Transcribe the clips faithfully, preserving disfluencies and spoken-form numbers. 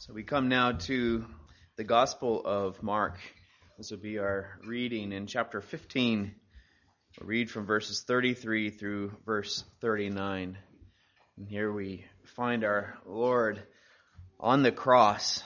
We come now to the Gospel of Mark. This will be our reading in chapter fifteen. We'll read from verses thirty-three through verse thirty-nine. And here we find our Lord on the cross.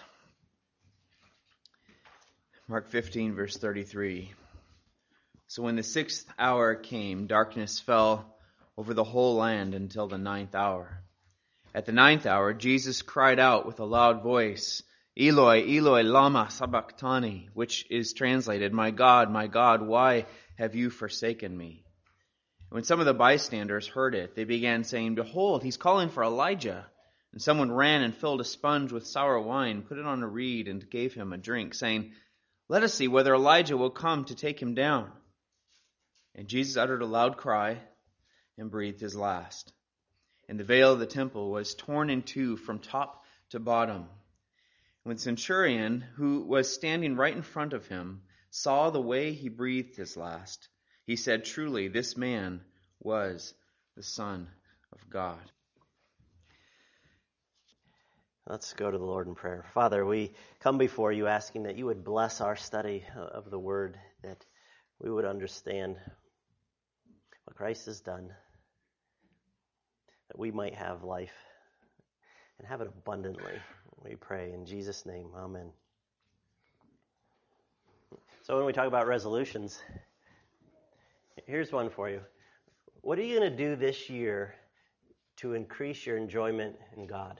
Mark fifteen, verse thirty-three. So when the sixth hour came, darkness fell over the whole land until the ninth hour. At the ninth hour, Jesus cried out with a loud voice, Eloi, Eloi, lama sabachthani, which is translated, My God, my God, why have you forsaken me? When some of the bystanders heard it, they began saying, Behold, he's calling for Elijah. And someone ran and filled a sponge with sour wine, put it on a reed, and gave him a drink, saying, Let us see whether Elijah will come to take him down. And Jesus uttered a loud cry and breathed his last. And the veil of the temple was torn in two from top to bottom. When the centurion, who was standing right in front of him, saw the way he breathed his last, he said, Truly, this man was the Son of God. Let's go to the Lord in prayer. Father, we come before you asking that you would bless our study of the Word, that we would understand what Christ has done, that we might have life and have it abundantly. We pray in Jesus' name. Amen. So when we talk about resolutions, here's one for you. What are you going to do this year to increase your enjoyment in God?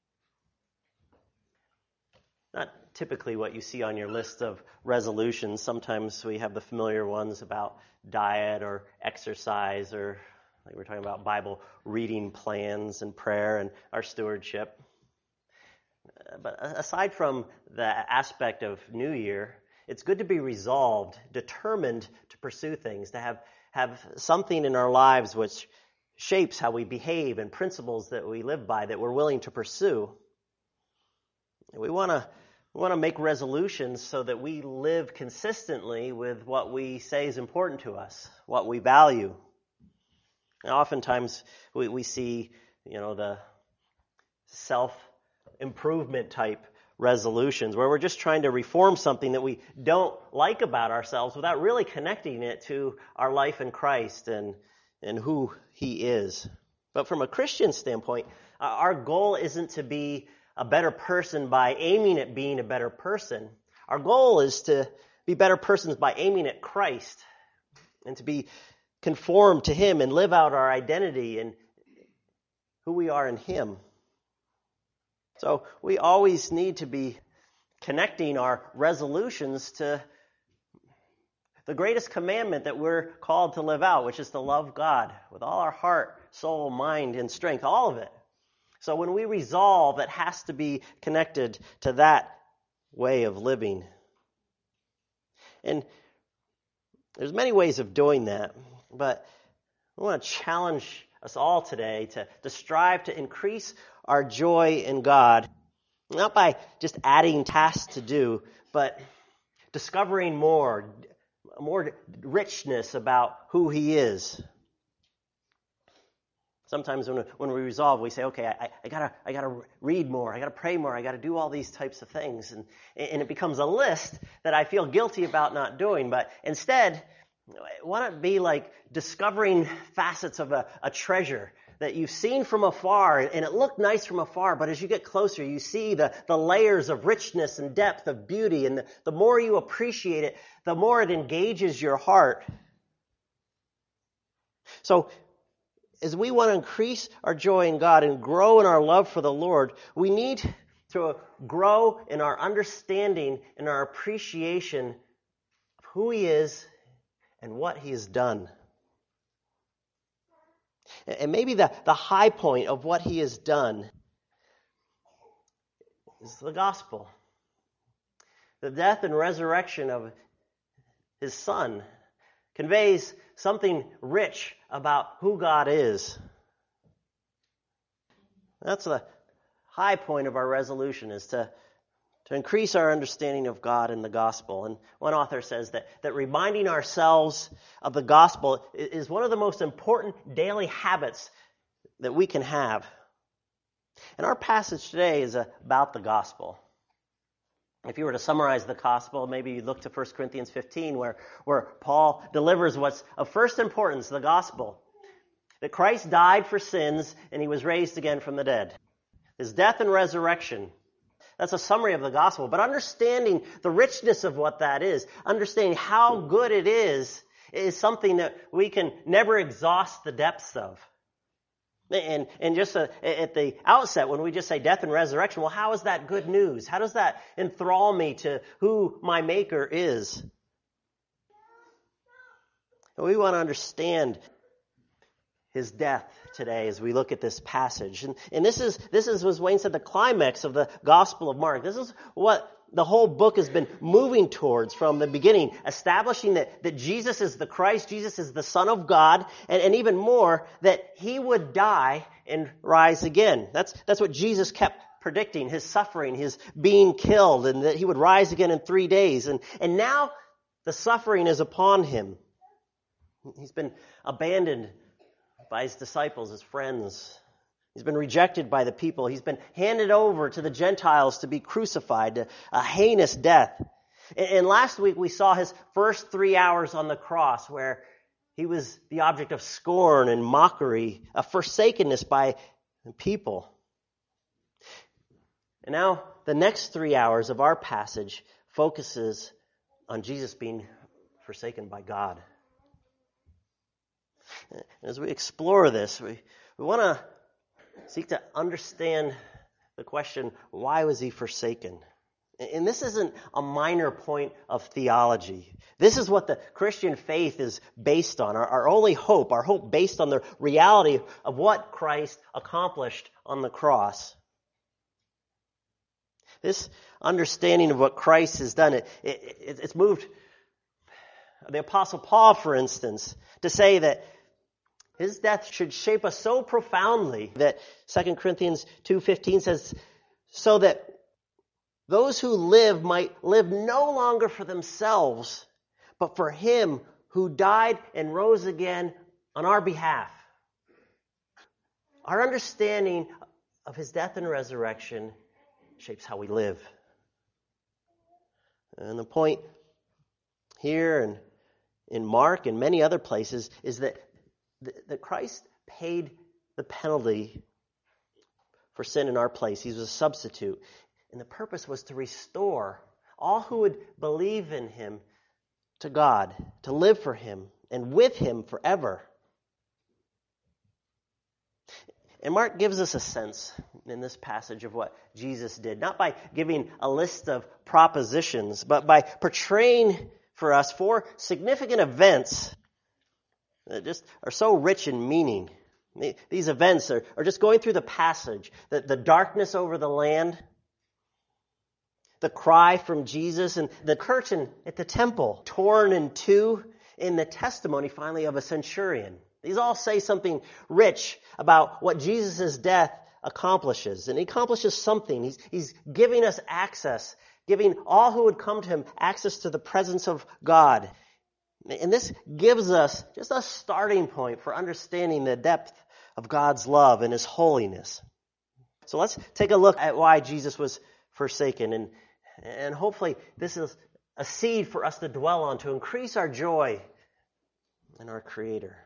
Not typically what you see on your list of resolutions. Sometimes we have the familiar ones about diet or exercise, or like we're talking about Bible reading plans and prayer and our stewardship. But aside from the aspect of New Year, it's good to be resolved, determined to pursue things, to have, have something in our lives which shapes how we behave and principles that we live by that we're willing to pursue. We want to we want to make resolutions so that we live consistently with what we say is important to us, what we value. And oftentimes we, we see, you know, the self-improvement type resolutions where we're just trying to reform something that we don't like about ourselves without really connecting it to our life in Christ and, and who He is. But from a Christian standpoint, our goal isn't to be a better person by aiming at being a better person. Our goal is to be better persons by aiming at Christ and to be conformed to Him and live out our identity and who we are in Him. So we always need to be connecting our resolutions to the greatest commandment that we're called to live out, which is to love God with all our heart, soul, mind, and strength, all of it. So when we resolve, it has to be connected to that way of living. And there's many ways of doing that, but I want to challenge us all today to, to strive to increase our joy in God, not by just adding tasks to do, but discovering more, more richness about who He is. Sometimes when, when we resolve, we say, okay, I, I gotta, I gotta read more, I gotta pray more, I gotta do all these types of things. And, and it becomes a list that I feel guilty about not doing. But instead, want it be like discovering facets of a, a treasure that you've seen from afar, and it looked nice from afar, but as you get closer, you see the, the layers of richness and depth of beauty, and the, the more you appreciate it, the more it engages your heart. So, as we want to increase our joy in God and grow in our love for the Lord, we need to grow in our understanding and our appreciation of who He is and what He has done. And maybe the, the high point of what He has done is the gospel. The death and resurrection of His Son conveys something rich about who God is. That's the high point of our resolution, is to, to increase our understanding of God and the gospel. And one author says that, that reminding ourselves of the gospel is one of the most important daily habits that we can have. And our passage today is about the gospel. If you were to summarize the gospel, maybe you look to First Corinthians fifteen, where, where Paul delivers what's of first importance, the gospel. That Christ died for sins and he was raised again from the dead. His death and resurrection. That's a summary of the gospel. But understanding the richness of what that is, understanding how good it is, is something that we can never exhaust the depths of. And, and just uh, at the outset, when we just say death and resurrection, well, how is that good news? How does that enthrall me to who my Maker is? And we want to understand his death today as we look at this passage. And, and this is, this is, as Wayne said, the climax of the Gospel of Mark. This is what the whole book has been moving towards from the beginning, establishing that, that Jesus is the Christ, Jesus is the Son of God, and, and even more, that he would die and rise again. That's, that's what Jesus kept predicting, his suffering, his being killed, and that he would rise again in three days. And, and now the suffering is upon him. He's been abandoned by his disciples, his friends. He's been rejected by the people. He's been handed over to the Gentiles to be crucified, to a heinous death. And last week we saw his first three hours on the cross, where he was the object of scorn and mockery, a forsakenness by people. And now the next three hours of our passage focuses on Jesus being forsaken by God. As we explore this, we, we want to seek to understand the question, why was he forsaken? And this isn't a minor point of theology. This is what the Christian faith is based on, our, our only hope, our hope based on the reality of what Christ accomplished on the cross. This understanding of what Christ has done, it, it, it's moved the Apostle Paul, for instance, to say that his death should shape us so profoundly that Second Corinthians two fifteen says, so that those who live might live no longer for themselves, but for him who died and rose again on our behalf. Our understanding of his death and resurrection shapes how we live. And the point here and in Mark and many other places is that that Christ paid the penalty for sin in our place. He was a substitute. And the purpose was to restore all who would believe in him to God, to live for him and with him forever. And Mark gives us a sense in this passage of what Jesus did, not by giving a list of propositions, but by portraying for us four significant events that just are so rich in meaning. These events are, are just going through the passage. The, the darkness over the land, the cry from Jesus, and the curtain at the temple torn in two, in the testimony finally of a centurion. These all say something rich about what Jesus' death accomplishes. And he accomplishes something. He's, he's giving us access, giving all who would come to him access to the presence of God. And this gives us just a starting point for understanding the depth of God's love and his holiness. So let's take a look at why Jesus was forsaken. And, and hopefully this is a seed for us to dwell on to increase our joy in our Creator.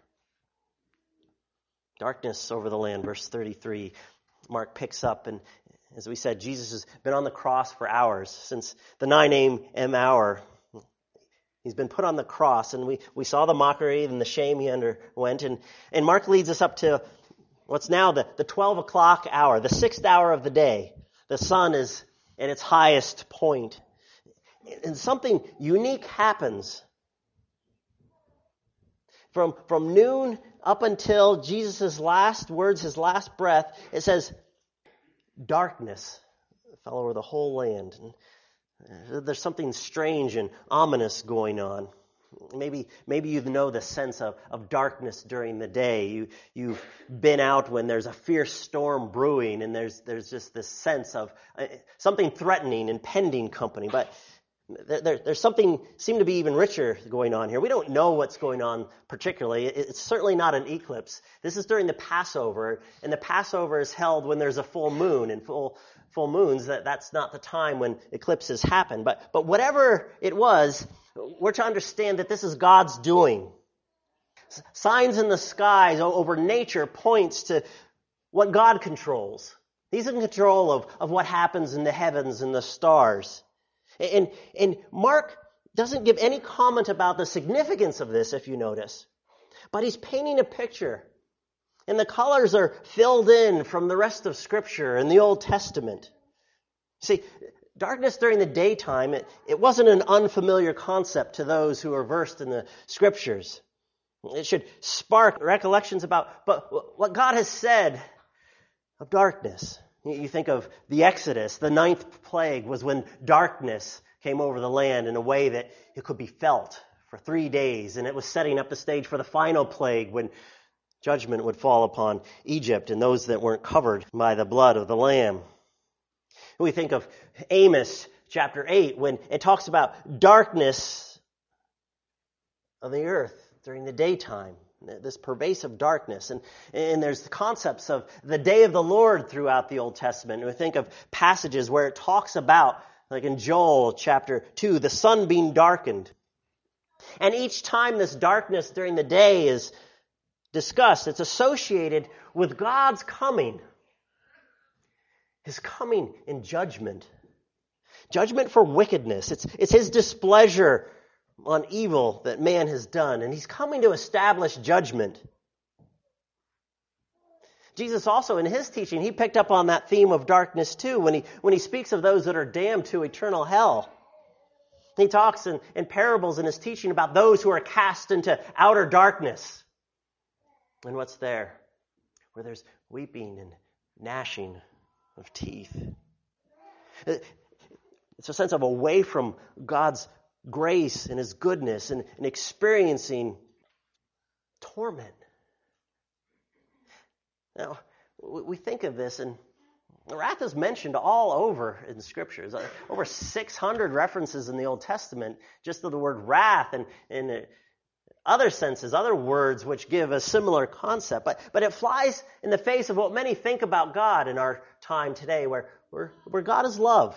Darkness over the land, verse thirty-three. Mark picks up, and as we said, Jesus has been on the cross for hours, since the nine a.m. hour. He's been put on the cross, and we, we saw the mockery and the shame he underwent. And, and Mark leads us up to what's now the, the twelve o'clock hour, the sixth hour of the day. The sun is at its highest point. And something unique happens. From, from noon up until Jesus' last words, his last breath, it says, darkness fell over the whole land. And there's something strange and ominous going on. Maybe maybe you know the sense of, of darkness during the day. You, you've been out when there's a fierce storm brewing, and there's there's just this sense of uh, something threatening, impending company. But there, there's something seemed to be even richer going on here. We don't know what's going on particularly. It's certainly not an eclipse. This is during the Passover, and the Passover is held when there's a full moon and full full moons, that that's not the time when eclipses happen. But, but whatever it was, we're to understand that this is God's doing. S- signs in the skies over nature points to what God controls. He's in control of, of what happens in the heavens and the stars. And, and Mark doesn't give any comment about the significance of this, if you notice. But he's painting a picture. And the colors are filled in from the rest of Scripture in the Old Testament. See, darkness during the daytime, it, it wasn't an unfamiliar concept to those who are versed in the Scriptures. It should spark recollections about but what God has said of darkness. You think of the Exodus. The ninth plague was when darkness came over the land in a way that it could be felt for three days. And it was setting up the stage for the final plague when judgment would fall upon Egypt and those that weren't covered by the blood of the Lamb. We think of Amos chapter eight when it talks about darkness of the earth during the daytime. This pervasive darkness. And, and there's the concepts of the day of the Lord throughout the Old Testament. And we think of passages where it talks about, like in Joel chapter two, the sun being darkened. And each time this darkness during the day is discussed, it's associated with God's coming. His coming in judgment. Judgment for wickedness. It's, it's His displeasure on evil that man has done. And He's coming to establish judgment. Jesus also, in His teaching, He picked up on that theme of darkness too when He, when he speaks of those that are damned to eternal hell. He talks in, in parables in His teaching about those who are cast into outer darkness. And what's there? Where there's weeping and gnashing of teeth. It's a sense of away from God's grace and His goodness and, and experiencing torment. Now, we think of this, and wrath is mentioned all over in the Scriptures. Over six hundred references in the Old Testament just to the word wrath, and in other senses, other words which give a similar concept. But, but it flies in the face of what many think about God in our time today, where, where, where God is love.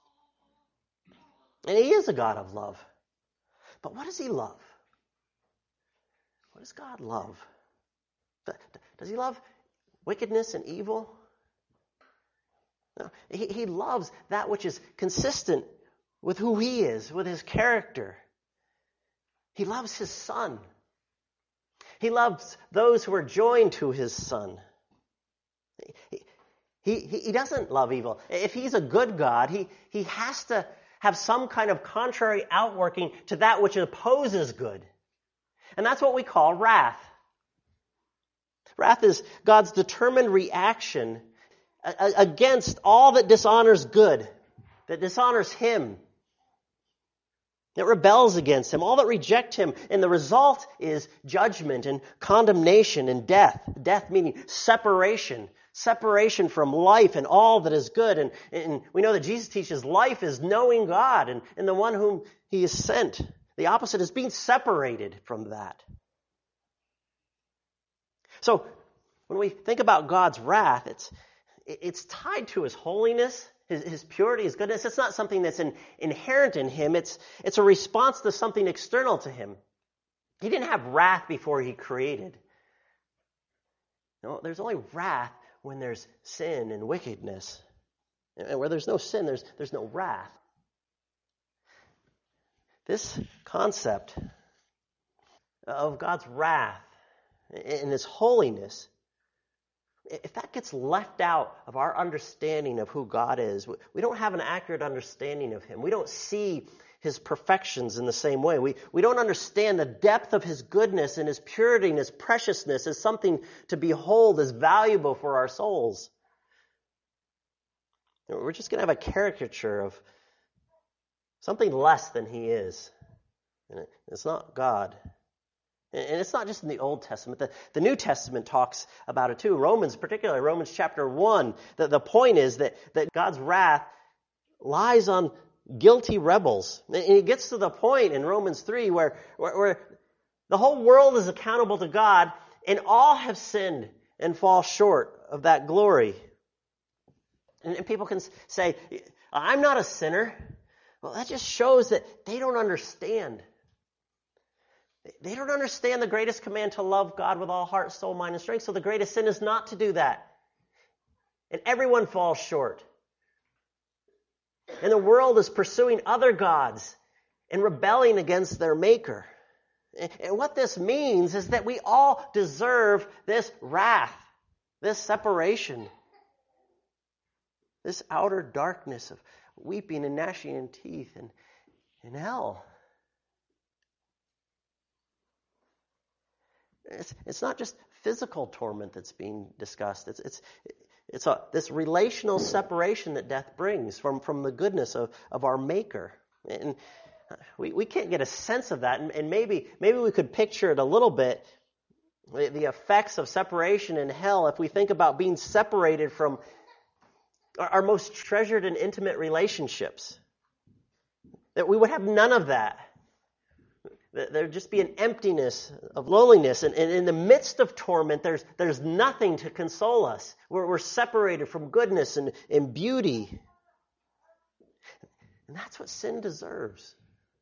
And He is a God of love. But what does He love? What does God love? Does He love wickedness and evil? No. He, he loves that which is consistent with who He is, with His character. He loves His Son. He loves those who are joined to His Son. He, he, he doesn't love evil. If He's a good God, He, he has to have some kind of contrary outworking to that which opposes good. And that's what we call wrath. Wrath is God's determined reaction against all that dishonors good, that dishonors Him, that rebels against Him, all that reject Him. And the result is judgment and condemnation and death. Death meaning separation. Separation from life and all that is good. And, and we know that Jesus teaches life is knowing God and, and the one whom He has sent. The opposite is being separated from that. So when we think about God's wrath, it's it's tied to His holiness, His, his purity, His goodness. It's not something that's in, inherent in Him. It's, it's a response to something external to Him. He didn't have wrath before He created. No, there's only wrath when there's sin and wickedness. And where there's no sin, there's, there's no wrath. This concept of God's wrath and His holiness, if that gets left out of our understanding of who God is, we don't have an accurate understanding of Him. We don't see His perfections in the same way. We, we don't understand the depth of His goodness and His purity and His preciousness as something to behold as valuable for our souls. We're just going to have a caricature of something less than He is. And it's not God. And it's not just in the Old Testament. The, the New Testament talks about it too. Romans, particularly Romans chapter one. The, the point is that, that God's wrath lies on guilty rebels. And it gets to the point in Romans three where, where, where the whole world is accountable to God and all have sinned and fall short of that glory. And people can say, I'm not a sinner. Well, that just shows that they don't understand. They don't understand the greatest command to love God with all heart, soul, mind, and strength. So the greatest sin is not to do that. And everyone falls short. And the world is pursuing other gods and rebelling against their Maker. And what this means is that we all deserve this wrath, this separation, this outer darkness of weeping and gnashing of teeth and, and hell. It's, it's not just physical torment that's being discussed. It's it's it's a, this relational separation that death brings from, from the goodness of, of our Maker. And we, we can't get a sense of that. And, and maybe maybe we could picture it a little bit, the, the effects of separation in hell, if we think about being separated from our, our most treasured and intimate relationships. That we would have none of that. There'd just be an emptiness of loneliness. And, and in the midst of torment, there's there's nothing to console us. We're, we're separated from goodness and, and beauty. And that's what sin deserves.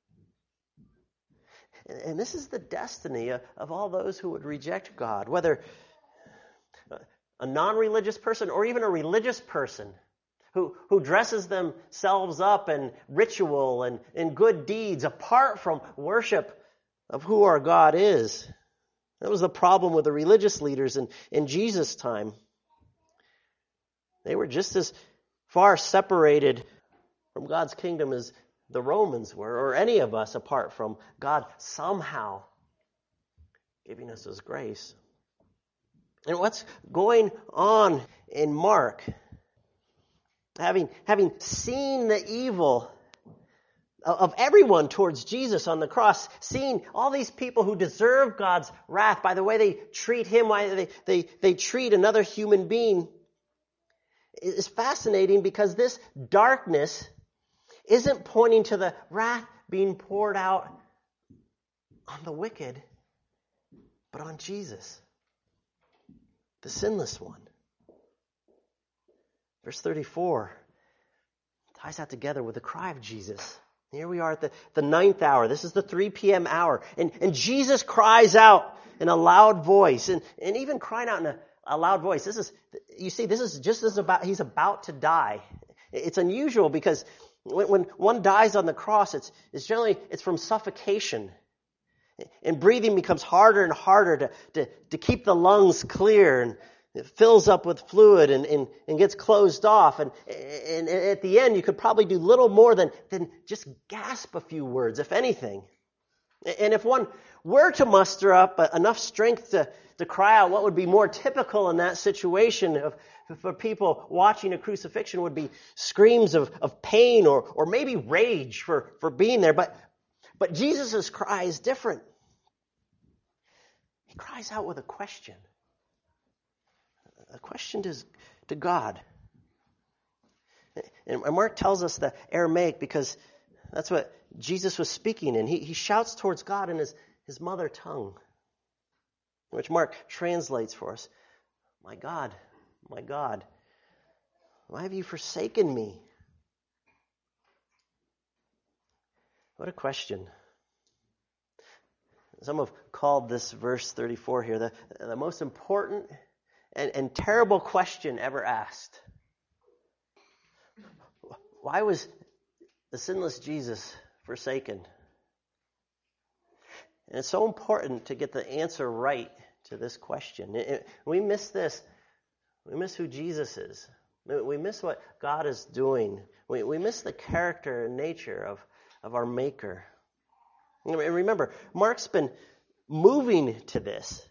And, and this is the destiny of, of all those who would reject God, whether a non-religious person or even a religious person who, who dresses themselves up in ritual and in good deeds apart from worship of who our God is. That was the problem with the religious leaders in, in Jesus' time. They were just as far separated from God's kingdom as the Romans were, or any of us apart from God somehow giving us His grace. And what's going on in Mark, having, having seen the evil of everyone towards Jesus on the cross, seeing all these people who deserve God's wrath by the way they treat Him, why they, they, they treat another human being, is fascinating, because this darkness isn't pointing to the wrath being poured out on the wicked, but on Jesus, the sinless one. Verse thirty-four ties that together with the cry of Jesus. Here we are at the, the ninth hour. This is the three p.m. hour. And, and Jesus cries out in a loud voice. And, and even crying out in a, a loud voice. This is, you see, this is just as about, he's about to die. It's unusual because when, when one dies on the cross, it's, it's generally, it's from suffocation. And breathing becomes harder and harder to, to, to keep the lungs clear, and it fills up with fluid and, and, and gets closed off. And, and at the end, you could probably do little more than, than just gasp a few words, if anything. And if one were to muster up enough strength to, to cry out, what would be more typical in that situation of, for people watching a crucifixion would be screams of, of pain or, or maybe rage for, for being there. But, but Jesus' cry is different. He cries out with a question. A question to, to God. And Mark tells us the Aramaic because that's what Jesus was speaking in. He, he shouts towards God in his, his mother tongue, which Mark translates for us. My God, my God, why have you forsaken me? What a question. Some have called this verse thirty-four here the, the most important And, and terrible question ever asked. Why was the sinless Jesus forsaken? And it's so important to get the answer right to this question. It, it, we miss this. We miss who Jesus is. We miss what God is doing. We, we miss the character and nature of, of our Maker. And remember, Mark's been moving to this.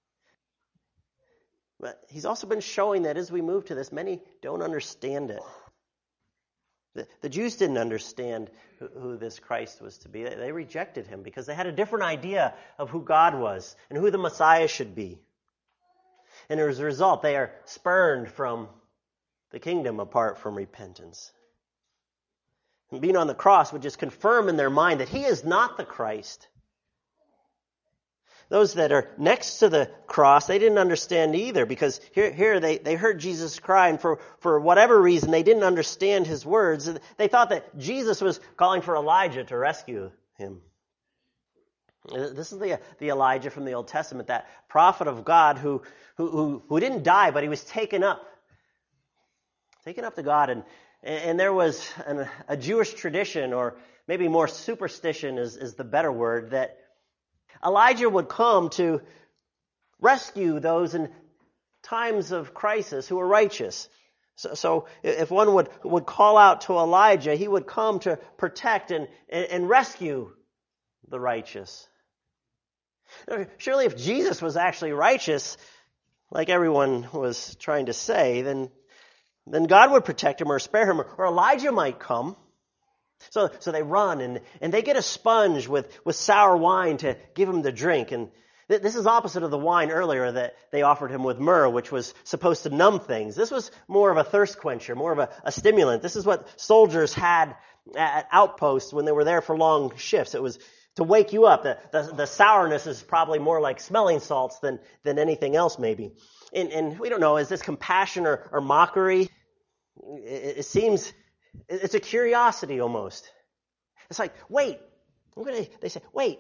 But he's also been showing that as we move to this, many don't understand it. The, the Jews didn't understand who, who this Christ was to be. They, they rejected him because they had a different idea of who God was and who the Messiah should be. And as a result, they are spurned from the kingdom apart from repentance. And being on the cross would just confirm in their mind that he is not the Christ. those that are next to the cross, they didn't understand either, because here, here they, they heard Jesus cry, and for, for whatever reason, they didn't understand his words. They thought that Jesus was calling for Elijah to rescue him. This is the, the Elijah from the Old Testament, that prophet of God who, who, who, who didn't die, but he was taken up. Taken up to God. And, and there was an, a Jewish tradition, or maybe more superstition is, is the better word, that Elijah would come to rescue those in times of crisis who were righteous. So, so if one would, would call out to Elijah, he would come to protect and, and, and rescue the righteous. Surely if Jesus was actually righteous, like everyone was trying to say, then, then God would protect him or spare him, or Elijah might come. So, so they run and, and they get a sponge with, with sour wine to give him to drink. And th- this is opposite of the wine earlier that they offered him with myrrh, which was supposed to numb things. This was more of a thirst quencher, more of a, a stimulant. This is what soldiers had at outposts when they were there for long shifts. It was to wake you up. The, the, the sourness is probably more like smelling salts than, than anything else maybe. And, and we don't know, is this compassion or, or mockery? It, it seems... It's a curiosity almost. It's like, wait. I'm gonna, they say, wait.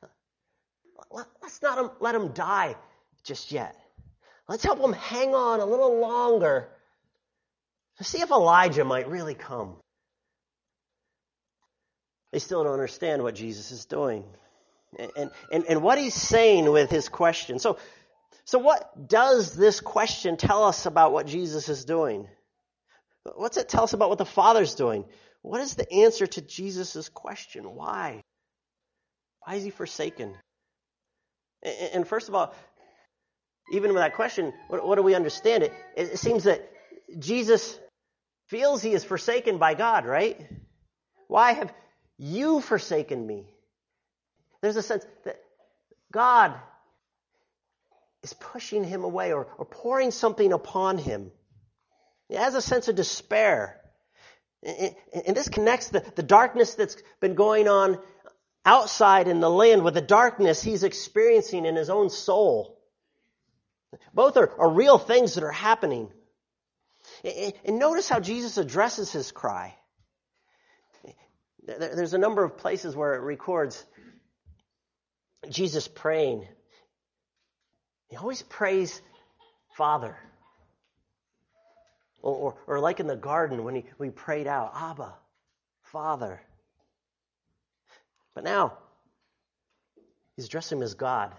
Let's not let him die just yet. Let's help him hang on a little longer to see if Elijah might really come. They still don't understand what Jesus is doing. And, and, and what he's saying with his question. So, so what does this question tell us about what Jesus is doing? What's it tell us about what the Father's doing? What is the answer to Jesus' question? Why? Why is he forsaken? And first of all, even with that question, what, what do we understand? It, it seems that Jesus feels he is forsaken by God, right? Why have you forsaken me? There's a sense that God is pushing him away or, or pouring something upon him. He has a sense of despair. And this connects the, the darkness that's been going on outside in the land with the darkness he's experiencing in his own soul. Both are, are real things that are happening. And notice how Jesus addresses his cry. There's a number of places where it records Jesus praying. He always prays, Father. Or, or, or like in the garden when he, when he prayed out, Abba, Father. But now, he's addressing him as God.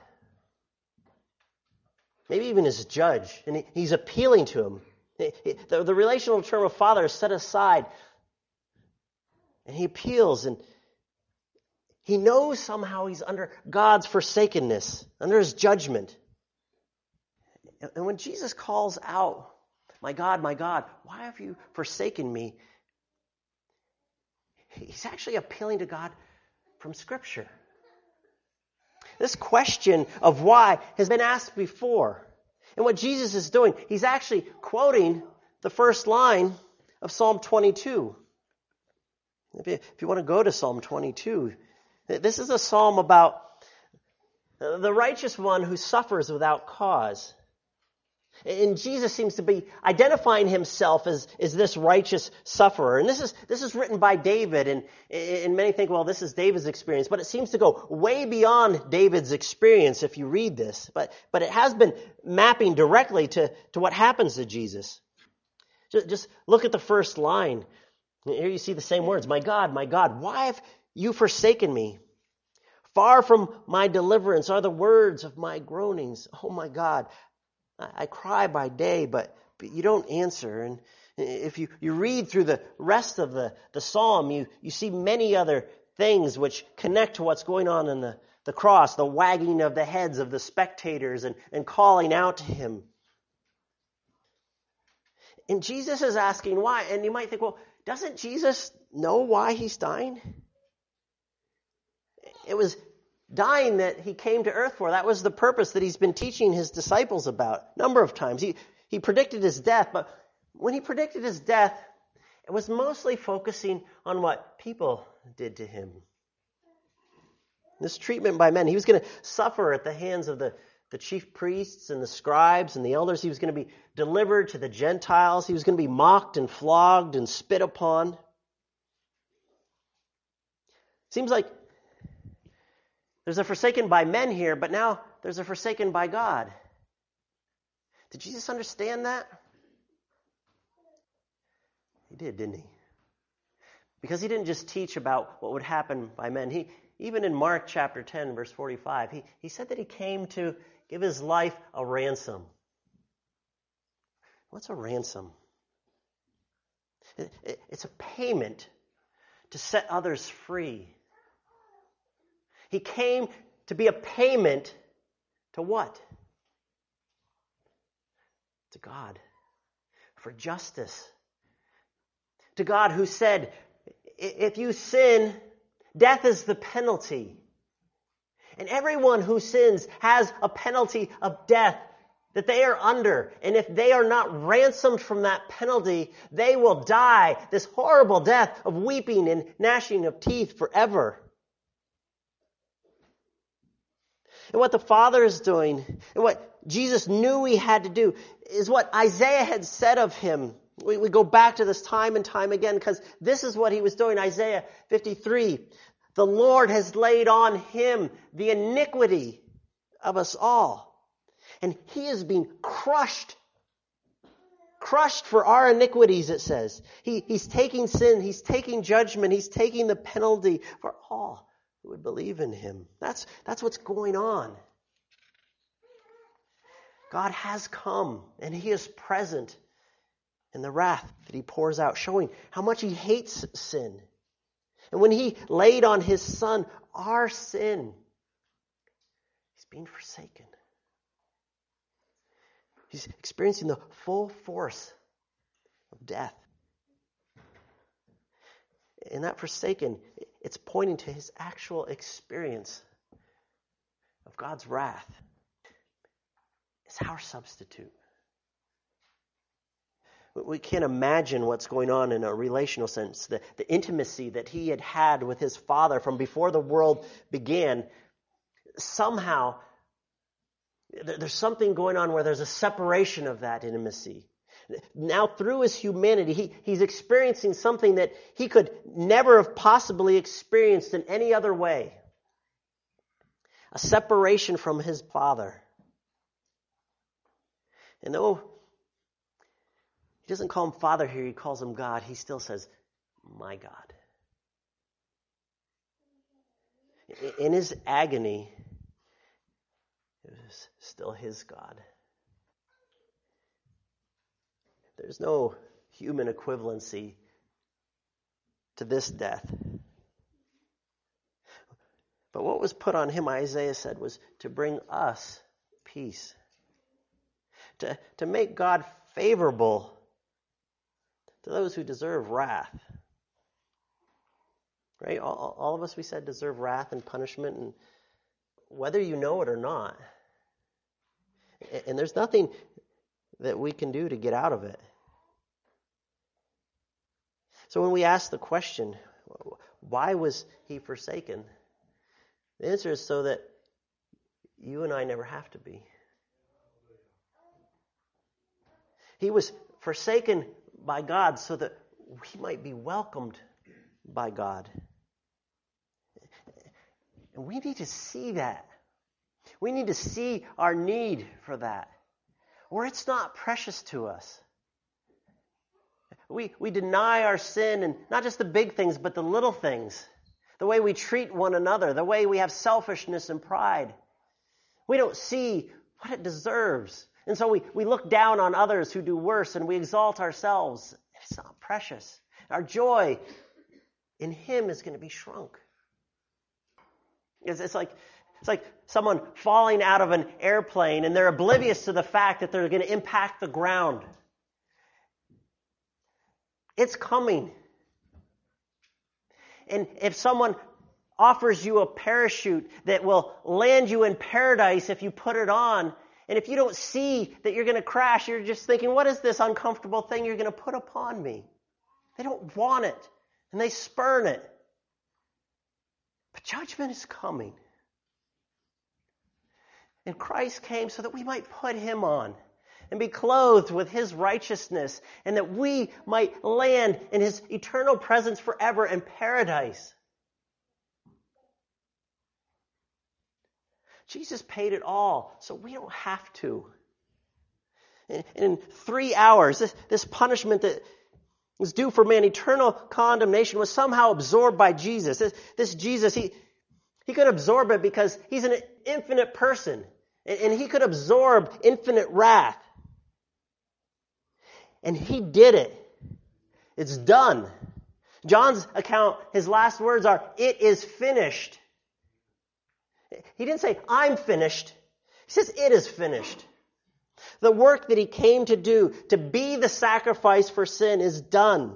Maybe even as judge. And he, he's appealing to him. He, he, the, the relational term of Father is set aside. And he appeals, and he knows somehow he's under God's forsakenness, under his judgment. And, and when Jesus calls out, my God, my God, why have you forsaken me? He's actually appealing to God from Scripture. This question of why has been asked before. And what Jesus is doing, he's actually quoting the first line of Psalm twenty-two. If you, if you want to go to Psalm twenty-two, this is a psalm about the righteous one who suffers without cause. And Jesus seems to be identifying himself as, as this righteous sufferer. And this is this is written by David, and, and many think, well, this is David's experience. But it seems to go way beyond David's experience if you read this. But but it has been mapping directly to, to what happens to Jesus. Just, just look at the first line. Here you see the same words. My God, my God, why have you forsaken me? Far from my deliverance are the words of my groanings. Oh my God. I cry by day, but, but you don't answer. And if you, you read through the rest of the, the psalm, you, you see many other things which connect to what's going on in the, the cross, the wagging of the heads of the spectators and, and calling out to him. And Jesus is asking why. And you might think, well, doesn't Jesus know why he's dying? It was dying that he came to earth for. That was the purpose that he's been teaching his disciples about a number of times. He, he predicted his death, but when he predicted his death, it was mostly focusing on what people did to him. This treatment by men. He was going to suffer at the hands of the, the chief priests and the scribes and the elders. He was going to be delivered to the Gentiles. He was going to be mocked and flogged and spit upon. Seems like there's a forsaken by men here, but now there's a forsaken by God. Did Jesus understand that? He did, didn't he? Because he didn't just teach about what would happen by men. He, even in Mark chapter ten, verse forty-five, he, he said that he came to give his life a ransom. What's a ransom? It, it, it's a payment to set others free. He came to be a payment to what? To God. For justice. To God who said, if you sin, death is the penalty. And everyone who sins has a penalty of death that they are under. And if they are not ransomed from that penalty, they will die this horrible death of weeping and gnashing of teeth forever. And what the Father is doing, and what Jesus knew he had to do, is what Isaiah had said of him. We, we go back to this time and time again because this is what he was doing. Isaiah fifty-three. The Lord has laid on him the iniquity of us all. And he is being crushed. Crushed for our iniquities, it says. He, he's taking sin. He's taking judgment. He's taking the penalty for all who would believe in him. That's, that's what's going on. God has come and he is present in the wrath that he pours out, showing how much he hates sin. And when he laid on his Son our sin, he's being forsaken. He's experiencing the full force of death. And that forsaken, it's pointing to his actual experience of God's wrath. It's our substitute. We can't imagine what's going on in a relational sense. The, the intimacy that he had had with his Father from before the world began. Somehow, there's something going on where there's a separation of that intimacy. Now, through his humanity, he, he's experiencing something that he could never have possibly experienced in any other way. A separation from his Father. And though he doesn't call him Father here, he calls him God, he still says, my God. In his agony, it was still his God. There's no human equivalency to this death. But what was put on him, Isaiah said, was to bring us peace. To, to make God favorable to those who deserve wrath. Right? All, all of us, we said, deserve wrath and punishment, and whether you know it or not. And, and there's nothing that we can do to get out of it. So when we ask the question, why was he forsaken? The answer is so that you and I never have to be. He was forsaken by God so that we might be welcomed by God. And we need to see that. We need to see our need for that. Or it's not precious to us. We, we deny our sin, and not just the big things, but the little things. The way we treat one another, the way we have selfishness and pride. We don't see what it deserves. And so we, we look down on others who do worse, and we exalt ourselves. It's not precious. Our joy in him is going to be shrunk. It's, it's like it's like someone falling out of an airplane, and they're oblivious to the fact that they're going to impact the ground. It's coming. And if someone offers you a parachute that will land you in paradise if you put it on, and if you don't see that you're going to crash, you're just thinking, what is this uncomfortable thing you're going to put upon me? They don't want it, and they spurn it. But judgment is coming. And Christ came so that we might put him on and be clothed with his righteousness, and that we might land in his eternal presence forever in paradise. Jesus paid it all, so we don't have to. In, in three hours, this, this punishment that was due for man, eternal condemnation, was somehow absorbed by Jesus. This, this Jesus, he, he could absorb it because he's an infinite person, and, and he could absorb infinite wrath. And he did it. It's done. John's account, his last words are, "It is finished." He didn't say, "I'm finished." He says, "It is finished." The work that he came to do, to be the sacrifice for sin, is done.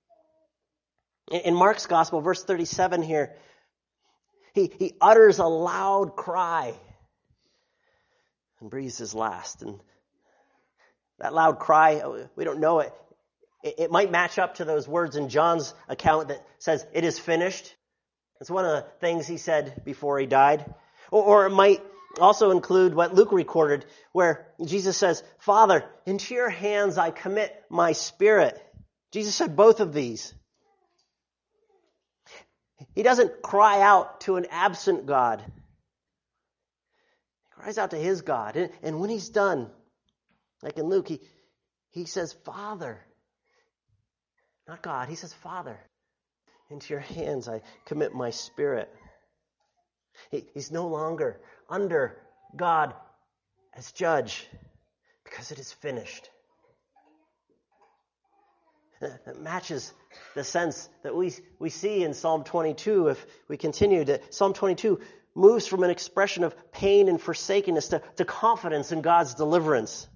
In Mark's Gospel, verse thirty-seven here, he, he utters a loud cry and breathes his last. And that loud cry, we don't know it. It, it might match up to those words in John's account that says, "It is finished." It's one of the things he said before he died. Or, or it might also include what Luke recorded, where Jesus says, "Father, into your hands I commit my spirit." Jesus said both of these. He doesn't cry out to an absent God. He cries out to his God. And, and when he's done, like in Luke, he, he says, "Father." Not God, he says, "Father, into your hands I commit my spirit." He, he's no longer under God as judge because it is finished. That matches the sense that we, we see in Psalm twenty-two. If we continue, to, Psalm twenty-two moves from an expression of pain and forsakenness to, to confidence in God's deliverance.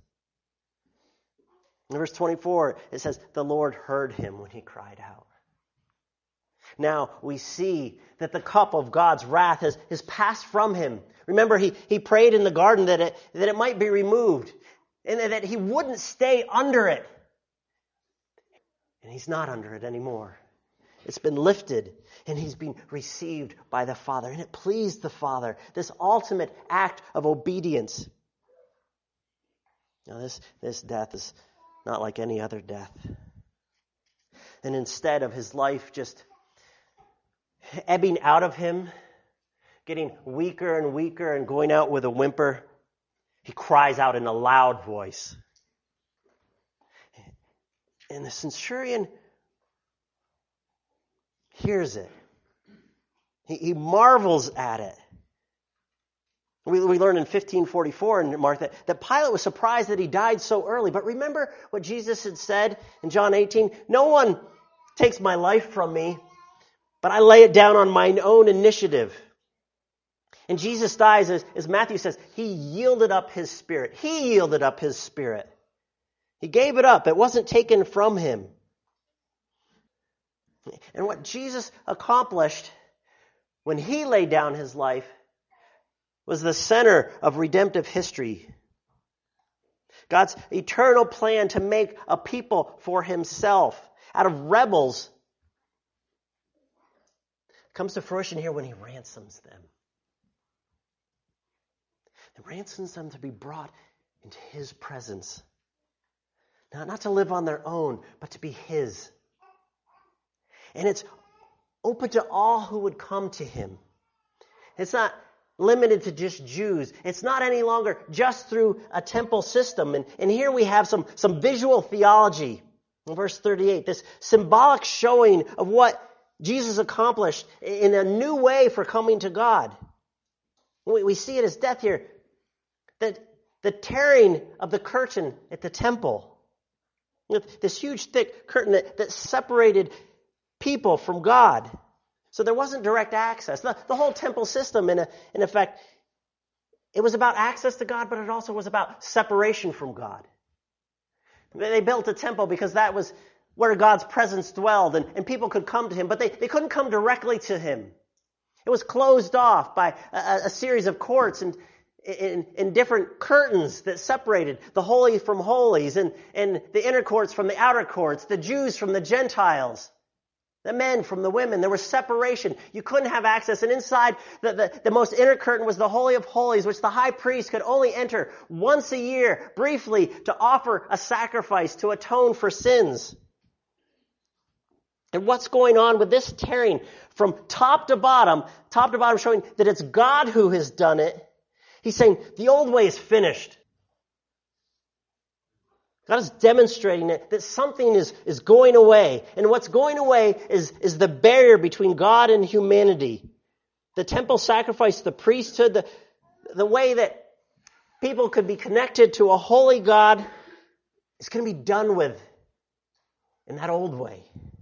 In verse twenty-four, it says, "The Lord heard him when he cried out." Now we see that the cup of God's wrath has, has passed from him. Remember, he, he prayed in the garden that it, that it might be removed and that he wouldn't stay under it. And he's not under it anymore. It's been lifted and he's been received by the Father. And it pleased the Father, this ultimate act of obedience. Now this, this death is not like any other death. And instead of his life just ebbing out of him, getting weaker and weaker and going out with a whimper, he cries out in a loud voice. And the centurion hears it. He, he marvels at it. We, we learn in fifteen forty-four in Mark that, that Pilate was surprised that he died so early. But remember what Jesus had said in John eighteen? "No one takes my life from me, but I lay it down on my own initiative." And Jesus dies, as, as Matthew says, he yielded up his spirit. He yielded up his spirit. He gave it up. It wasn't taken from him. And what Jesus accomplished when he laid down his life was the center of redemptive history. God's eternal plan to make a people for himself out of rebels comes to fruition here when he ransoms them. He ransoms them to be brought into his presence. Now, not to live on their own, but to be his. And it's open to all who would come to him. It's not limited to just Jews. It's not any longer just through a temple system. And, and here we have some, some visual theology. In verse thirty-eight, this symbolic showing of what Jesus accomplished in a new way for coming to God. We, we see it as death here. That the tearing of the curtain at the temple. With this huge thick curtain that, that separated people from God. So there wasn't direct access. The, the whole temple system, in, a, in effect, it was about access to God, but it also was about separation from God. They built a temple because that was where God's presence dwelled, and, and people could come to him, but they, they couldn't come directly to him. It was closed off by a, a series of courts and in, in different curtains that separated the holy from holies, and, and the inner courts from the outer courts, the Jews from the Gentiles. The men from the women. There was separation. You couldn't have access. And inside, the, the, the most inner curtain was the Holy of Holies, which the high priest could only enter once a year, briefly, to offer a sacrifice to atone for sins. And what's going on with this tearing from top to bottom, top to bottom showing that it's God who has done it. He's saying the old way is finished. God is demonstrating it, that something is, is going away. And what's going away is, is the barrier between God and humanity. The temple sacrifice, the priesthood, the, the way that people could be connected to a holy God is going to be done with in that old way.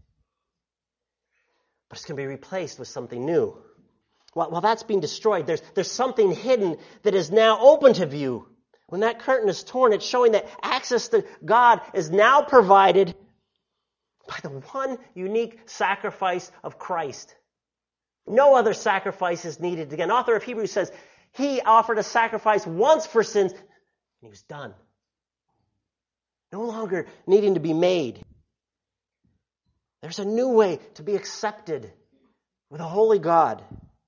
But it's going to be replaced with something new. While, while that's being destroyed, there's, there's something hidden that is now open to view. When that curtain is torn, it's showing that access to God is now provided by the one unique sacrifice of Christ. No other sacrifice is needed. Again, author of Hebrews says, he offered a sacrifice once for sins, and he was done. No longer needing to be made. There's a new way to be accepted with a holy God.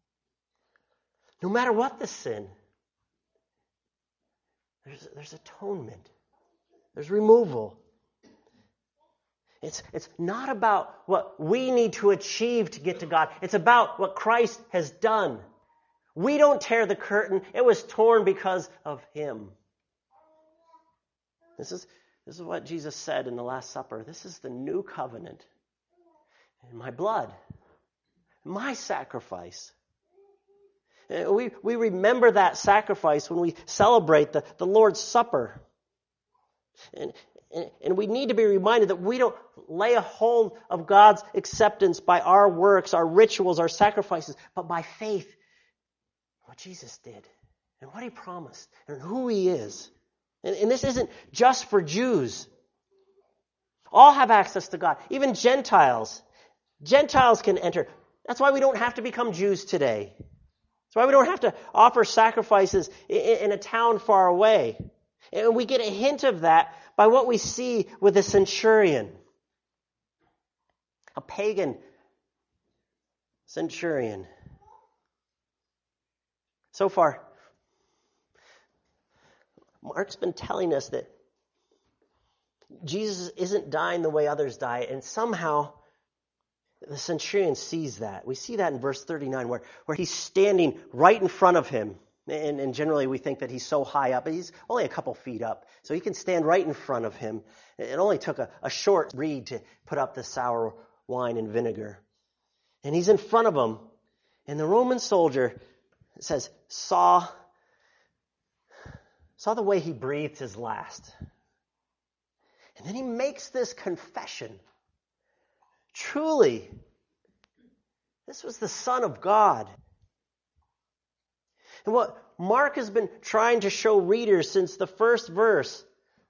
No matter what the sin, There's, there's atonement. There's removal. It's, it's not about what we need to achieve to get to God. It's about what Christ has done. We don't tear the curtain. It was torn because of Him. This is, this is what Jesus said in the Last Supper. This is the new covenant in my blood, my sacrifice. We, we remember that sacrifice when we celebrate the, the Lord's Supper. And, and, and we need to be reminded that we don't lay a hold of God's acceptance by our works, our rituals, our sacrifices, but by faith in what Jesus did and what He promised and who He is. And, and this isn't just for Jews. All have access to God, even Gentiles. Gentiles can enter. That's why we don't have to become Jews today. That's why we don't have to offer sacrifices in a town far away. And we get a hint of that by what we see with the centurion. A pagan centurion. So far, Mark's been telling us that Jesus isn't dying the way others die, and somehow the centurion sees that. We see that in verse thirty-nine where, where he's standing right in front of him. And, and generally we think that he's so high up, but he's only a couple feet up. So he can stand right in front of him. It only took a, a short reed to put up the sour wine and vinegar. And he's in front of him. And the Roman soldier, it says, saw, saw the way he breathed his last. And then he makes this confession. Truly, this was the Son of God. And what Mark has been trying to show readers since the first verse,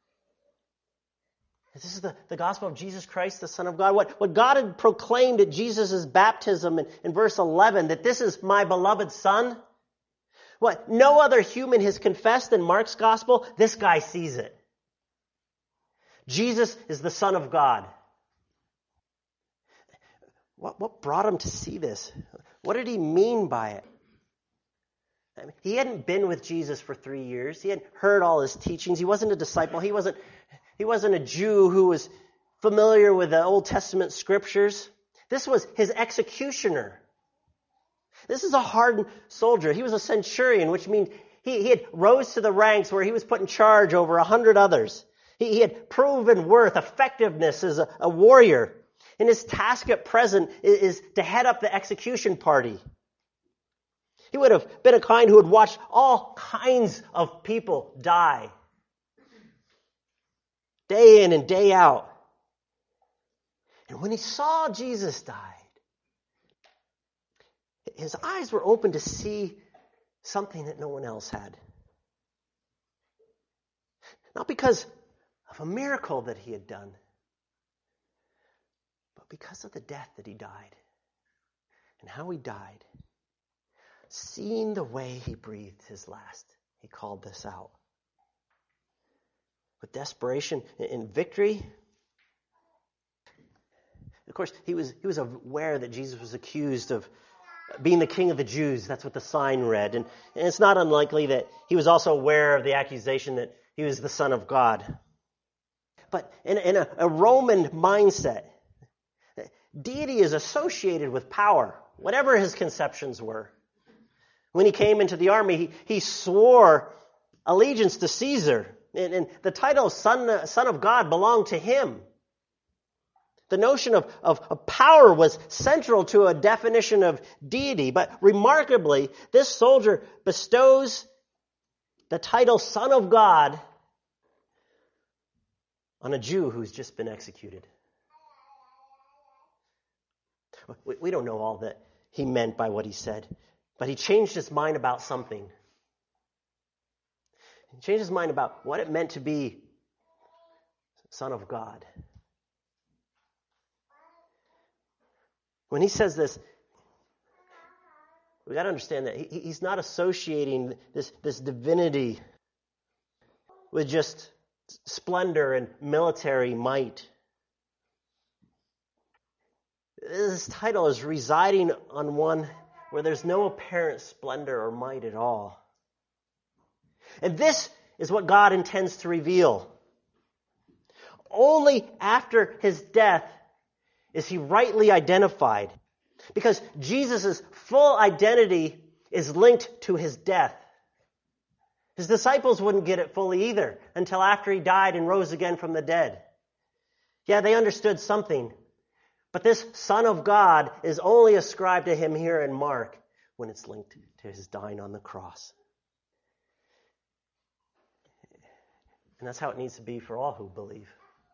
this is the, the gospel of Jesus Christ, the Son of God. What, what God had proclaimed at Jesus' baptism in, in verse eleven, that this is my beloved Son. What no other human has confessed in Mark's gospel, this guy sees it. Jesus is the Son of God. What, what brought him to see this? What did he mean by it? I mean, he hadn't been with Jesus for three years. He hadn't heard all his teachings. He wasn't a disciple. He wasn't, he wasn't a Jew who was familiar with the Old Testament scriptures. This was his executioner. This is a hardened soldier. He was a centurion, which means he, he had rose to the ranks where he was put in charge over a hundred others. He, he had proven worth, effectiveness as a, a warrior. And his task at present is, is to head up the execution party. He would have been a kind who had watched all kinds of people die. Day in and day out. And when he saw Jesus died, his eyes were open to see something that no one else had. Not because of a miracle that he had done, but because of the death that he died and how he died. Seeing the way he breathed his last, he called this out. With desperation and victory. Of course, he was he was aware that Jesus was accused of being the king of the Jews. That's what the sign read. And, and it's not unlikely that he was also aware of the accusation that he was the Son of God. But in, in a, a Roman mindset, deity is associated with power, whatever his conceptions were. When he came into the army, he, he swore allegiance to Caesar. And, and the title Son, Son of God belonged to him. The notion of, of, of power was central to a definition of deity. But remarkably, this soldier bestows the title Son of God on a Jew who's just been executed. We, we don't know all that he meant by what he said, but he changed his mind about something. He changed his mind about what it meant to be Son of God. When he says this, we got to understand that he, he's not associating this, this divinity with just splendor and military might. This title is residing on one where there's no apparent splendor or might at all. And this is what God intends to reveal. Only after his death is he rightly identified, because Jesus' full identity is linked to his death. His disciples wouldn't get it fully either until after he died and rose again from the dead. Yeah, they understood something, but this Son of God is only ascribed to him here in Mark when it's linked to his dying on the cross. And that's how it needs to be for all who believe.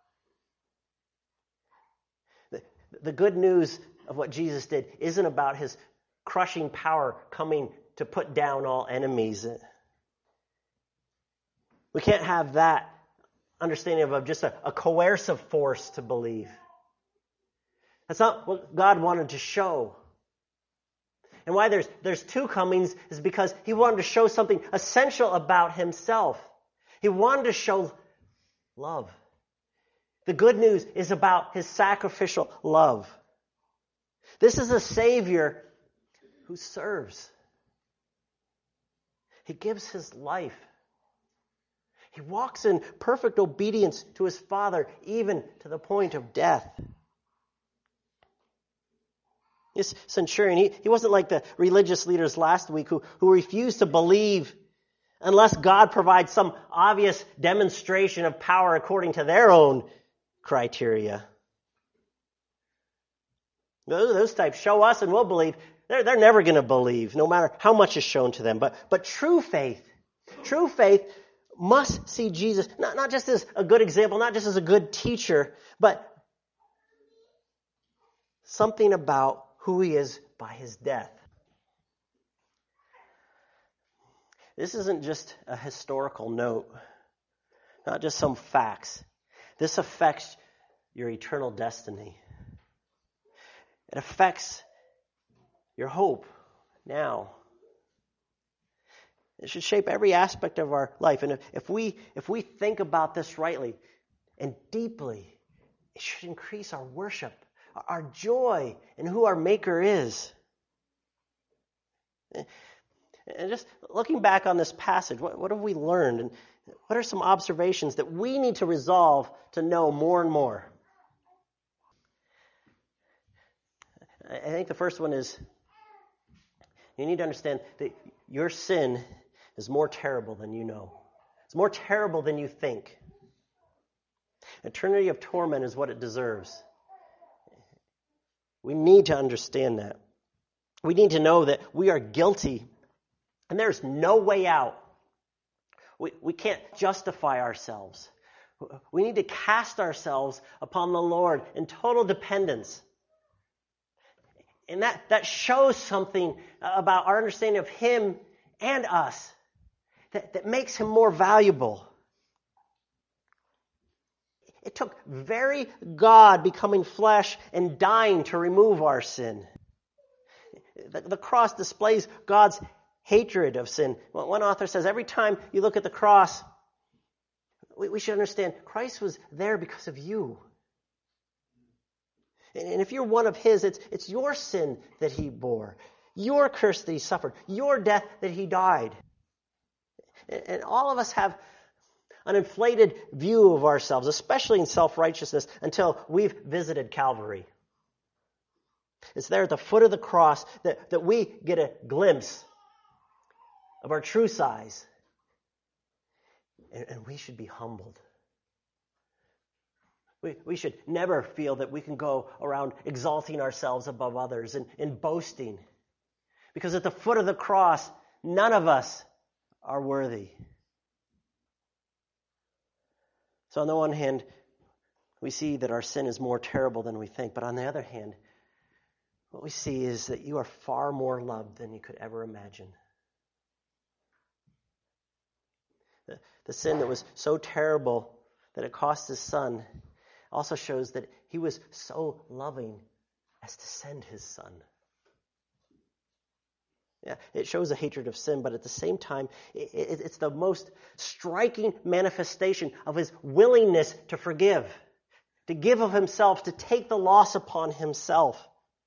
The good news of what Jesus did isn't about his crushing power coming to put down all enemies. We can't have that understanding of just a, a coercive force to believe. That's not what God wanted to show. And why there's, there's two comings is because he wanted to show something essential about himself. He wanted to show love. The good news is about his sacrificial love. This is a Savior who serves. He gives his life. He walks in perfect obedience to his Father, even to the point of death. This centurion, he, he wasn't like the religious leaders last week who, who refused to believe unless God provides some obvious demonstration of power according to their own criteria. Those, those types show us and we'll believe. They're, they're never going to believe, no matter how much is shown to them. But, but true faith, true faith must see Jesus, not, not just as a good example, not just as a good teacher, but something about who he is by his death. This isn't just a historical note, not just some facts. This affects your eternal destiny. It affects your hope now. It should shape every aspect of our life. And if, if we if we think about this rightly and deeply, it should increase our worship, our joy in who our Maker is. And just looking back on this passage, what, what have we learned? And what are some observations that we need to resolve to know more and more? I think the first one is you need to understand that your sin is more terrible than you know. It's more terrible than you think. Eternity of torment is what it deserves. We need to understand that. We need to know that we are guilty and there's no way out. We, we can't justify ourselves. We need to cast ourselves upon the Lord in total dependence. And that, that shows something about our understanding of him and us that, that makes him more valuable. It took very God becoming flesh and dying to remove our sin. The, the cross displays God's hatred of sin. Well, one author says every time you look at the cross, we, we should understand Christ was there because of you. And if you're one of his, it's, it's your sin that he bore, your curse that he suffered, your death that he died. And all of us have an inflated view of ourselves, especially in self-righteousness, until we've visited Calvary. It's there at the foot of the cross that, that we get a glimpse of our true size. And, and we should be humbled. We, we should never feel that we can go around exalting ourselves above others and, and boasting. Because at the foot of the cross, none of us are worthy. So on the one hand, we see that our sin is more terrible than we think. But on the other hand, what we see is that you are far more loved than you could ever imagine. The, the sin that was so terrible that it cost his son also shows that he was so loving as to send his son. Yeah, it shows a hatred of sin, but at the same time, it, it, it's the most striking manifestation of his willingness to forgive, to give of himself, to take the loss upon himself.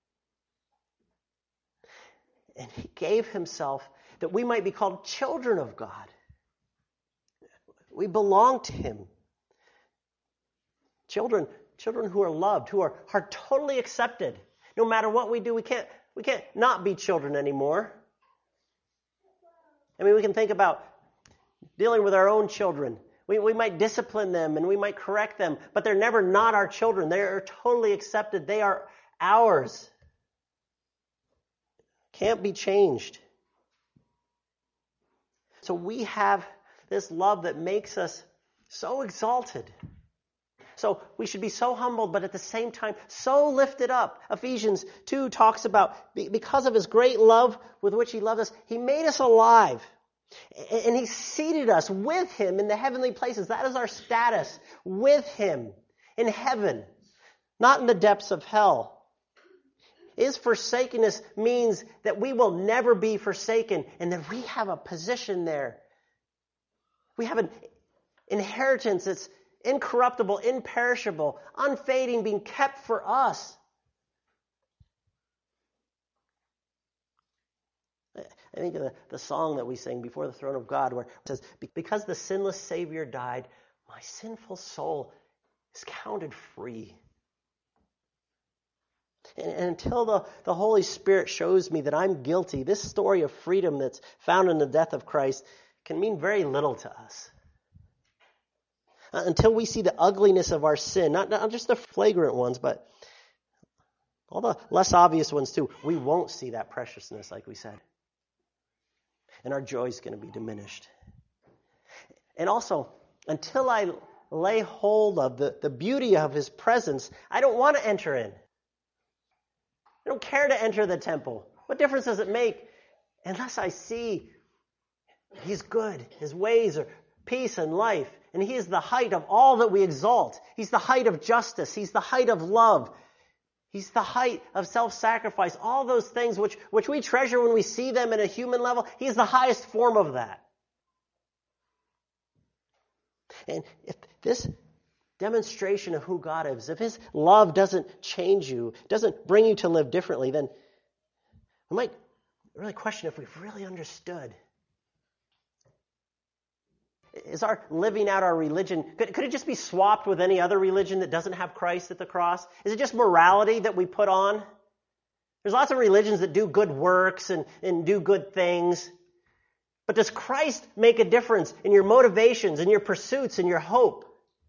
And he gave himself that we might be called children of God. We belong to him. Children, children who are loved, who are, are totally accepted. No matter what we do, we can't, we can't not be children anymore. I mean, we can think about dealing with our own children. We, we might discipline them and we might correct them, but they're never not our children. They are totally accepted. They are ours. Can't be changed. So we have this love that makes us so exalted. So we should be so humbled, but at the same time, so lifted up. Ephesians two talks about, because of his great love with which he loved us, he made us alive. And he seated us with him in the heavenly places. That is our status, with him in heaven, not in the depths of hell. His forsakenness means that we will never be forsaken and that we have a position there. We have an inheritance that's incorruptible, imperishable, unfading, being kept for us. I think of the, the song that we sing before the throne of God where it says, because the sinless Savior died, my sinful soul is counted free. And, and until the, the Holy Spirit shows me that I'm guilty, this story of freedom that's found in the death of Christ can mean very little to us. Uh, until we see the ugliness of our sin, not, not just the flagrant ones, but all the less obvious ones too, we won't see that preciousness, like we said. And our joy is going to be diminished. And also, until I lay hold of the, the beauty of his presence, I don't want to enter in. I don't care to enter the temple. What difference does it make unless I see he's good, his ways are peace and life, and he is the height of all that we exalt. He's the height of justice. He's the height of love. He's the height of self-sacrifice. All those things which, which we treasure when we see them at a human level, he's the highest form of that. And if this demonstration of who God is, if his love doesn't change you, doesn't bring you to live differently, then we might really question if we've really understood. Is our living out our religion, could, could it just be swapped with any other religion that doesn't have Christ at the cross? Is it just morality that we put on? There's lots of religions that do good works and, and do good things. But does Christ make a difference in your motivations, in your pursuits, in your hope?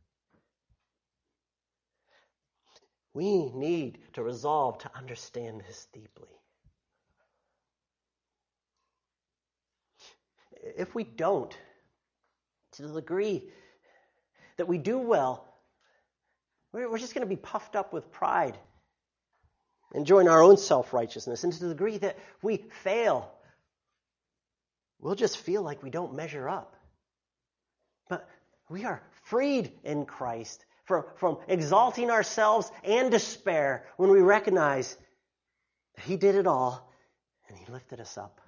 We need to resolve to understand this deeply. If we don't, to the degree that we do well, we're just going to be puffed up with pride, enjoying our own self-righteousness. And to the degree that we fail, we'll just feel like we don't measure up. But we are freed in Christ from, from exalting ourselves and despair when we recognize that he did it all and he lifted us up.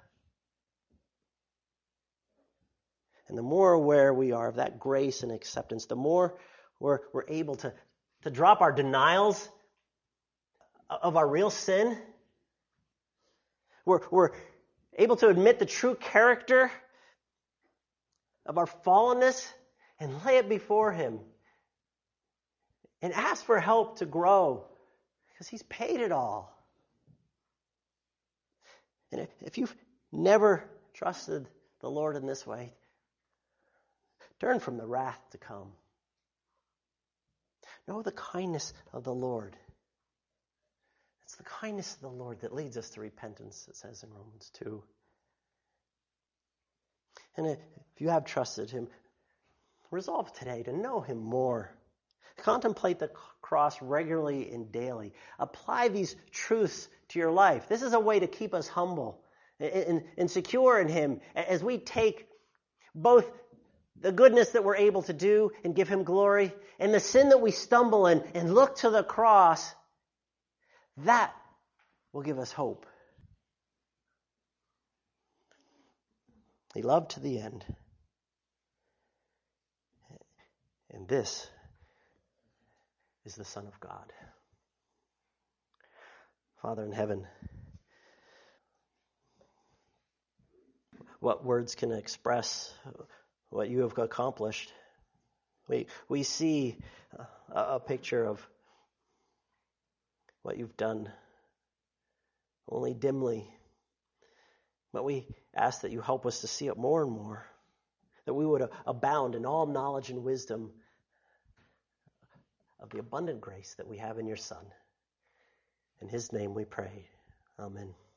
And the more aware we are of that grace and acceptance, the more we're, we're able to, to drop our denials of our real sin. We're, we're able to admit the true character of our fallenness and lay it before him. And ask for help to grow, because he's paid it all. And if you've never trusted the Lord in this way, turn from the wrath to come. Know the kindness of the Lord. It's the kindness of the Lord that leads us to repentance, it says in Romans two. And if you have trusted him, resolve today to know him more. Contemplate the cross regularly and daily. Apply these truths to your life. This is a way to keep us humble and, and, and secure in him as we take both the goodness that we're able to do and give him glory, and the sin that we stumble in and look to the cross. That will give us hope. He loved to the end. And this is the Son of God. Father in heaven, what words can express what you have accomplished? We we see a, a picture of what you've done only dimly. But we ask that you help us to see it more and more, that we would abound in all knowledge and wisdom of the abundant grace that we have in your Son. In his name we pray. Amen.